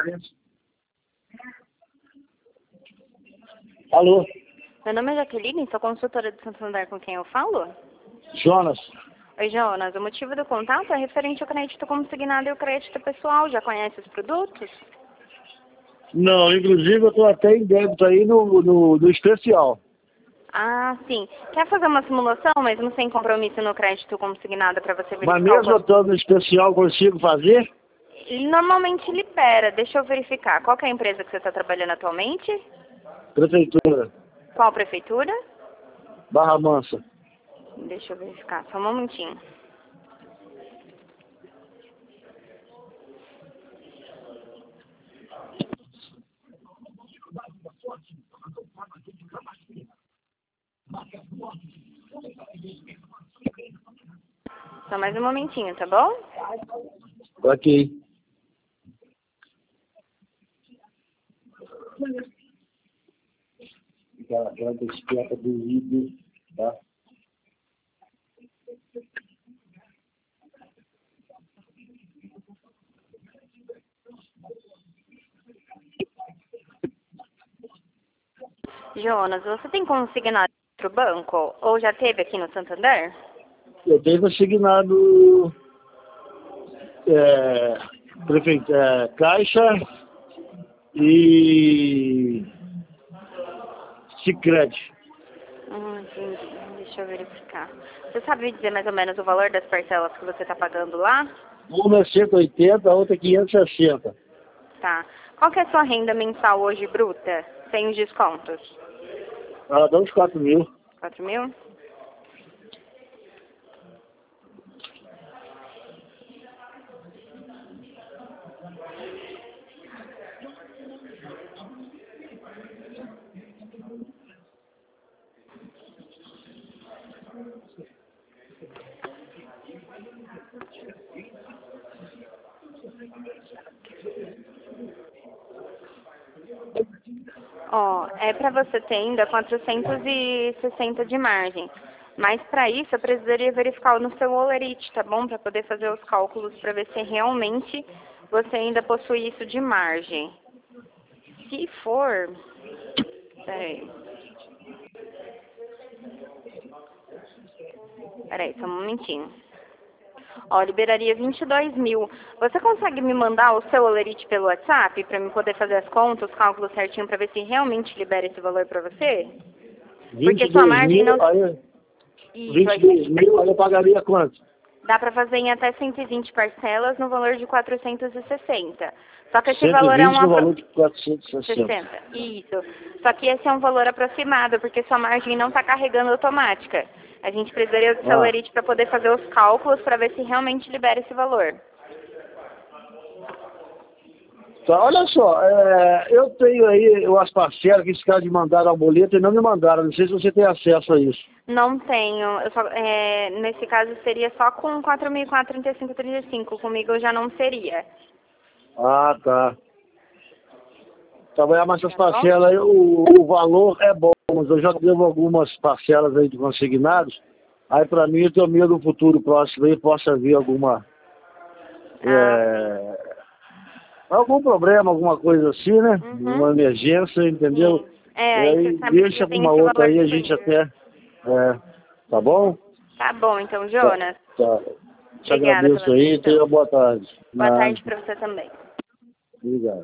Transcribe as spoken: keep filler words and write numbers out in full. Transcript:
Alô? Meu nome é Jaqueline, sou consultora do Santander, com quem eu falo? Jonas. Oi, Jonas. O motivo do contato é referente ao crédito consignado e o crédito pessoal. Já conhece os produtos? Não, inclusive eu estou até em débito aí no, no, no especial. Ah, sim. Quer fazer uma simulação, mesmo sem compromisso no crédito consignado, para você verificar Mas o mesmo eu quanto... estando no especial, consigo fazer? Ele normalmente libera. Deixa eu verificar. Qual que é a empresa que você está trabalhando atualmente? Prefeitura. Qual prefeitura? Barra Mansa. Deixa eu verificar. Só um momentinho. Só mais um momentinho, tá bom? Ok. Aquela, aquela bicicleta do vídeo, tá? Jonas, você tem consignado para o banco? Ou já teve aqui no Santander? Eu tenho assignado é, prefeito, é, Caixa e Sicredi. Hum, entendi. Deixa eu verificar. Você sabe dizer mais ou menos o valor das parcelas que você está pagando lá? Uma é cento e oitenta, a outra é quinhentos e sessenta. Tá. Qual que é a sua renda mensal hoje bruta, sem os descontos? Ela dá uns quatro mil. Quatro mil? Ó, é para você ter ainda quatrocentos e sessenta de margem. Mas para isso eu precisaria verificar no seu Olerite, tá bom? Para poder fazer os cálculos para ver se realmente você ainda possui isso de margem. Se for... Peraí. Peraí, só um momentinho. Ó, liberaria vinte e dois mil. Você consegue me mandar o seu Olerite pelo WhatsApp para eu poder fazer as contas, os cálculos certinho para ver se realmente libera esse valor para você? Porque sua margem mil, não... aí, Isso, vinte e dois mil, aí eu pagaria quanto? dá para fazer em até cento e vinte parcelas no valor de quatrocentos e sessenta. Só que esse cento e valor é um... vinte no apro- valor de quatrocentos e sessenta. sessenta. Isso. Só que esse é um valor aproximado, porque sua margem não está carregando automática. A gente precisaria do Ah, Celerite para poder fazer os cálculos para ver se realmente libera esse valor. tá, olha só, é, eu tenho aí as parcelas que esse cara de mandaram a boleta e não me mandaram. Não sei se você tem acesso a isso. Não tenho. Eu só, é, nesse caso seria só com quatro mil e quatrocentos e trinta e cinco vírgula trinta e cinco. Comigo eu já não seria. Ah, tá. Trabalhar mais essas Tá bom? parcelas aí, o, o valor é bom, mas eu já devo algumas parcelas aí de consignados. Aí pra mim eu tenho medo do futuro próximo aí possa vir alguma. Ah, É, algum problema, alguma coisa assim, né? uhum. Uma emergência, entendeu? Sim. É, E aí aí você sabe que já deixa pra tem uma esse outra valor aí, a gente disponível. até. É, tá bom? Tá bom, então, Tá, Jonas. tá. Te Obrigada pela agradeço aí, atenção. tenha boa tarde. Boa Nada. tarde para você também. Obrigado.